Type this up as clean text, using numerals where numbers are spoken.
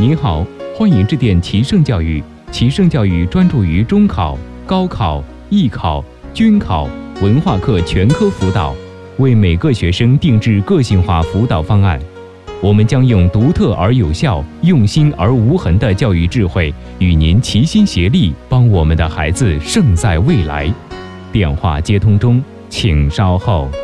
您好，欢迎致电齐盛教育。齐盛教育专注于中考、高考、艺考、军考、文化课全科辅导，为每个学生定制个性化辅导方案。我们将用独特而有效、用心而无痕的教育智慧，与您齐心协力，帮我们的孩子胜在未来。电话接通中，请稍后。